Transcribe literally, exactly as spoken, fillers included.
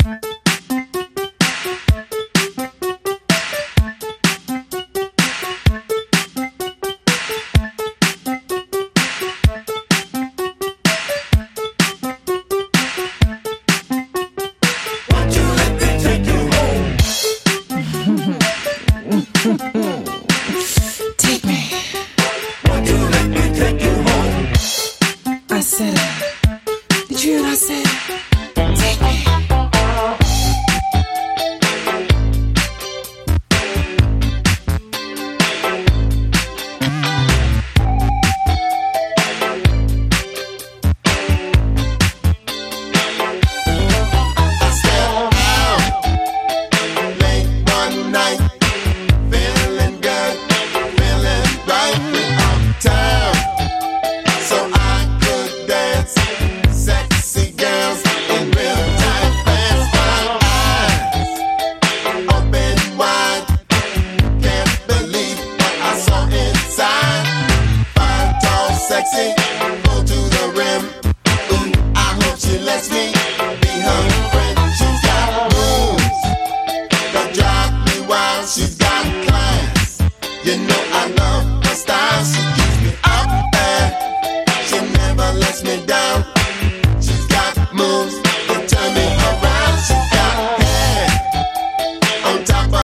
Take me. Won't you let me take you home? I said it. Did you hear what I said? Take me. I stepped out late one night, feeling good, feeling right, uptown, so I could dance. Sexy girls in real time, fast, my eyes open wide, can't believe what I saw inside. Fine, tall, sexy, full to the rim. Ooh, I hope she lets me be her friend. She's got moves that drive me wild. She's got class, you know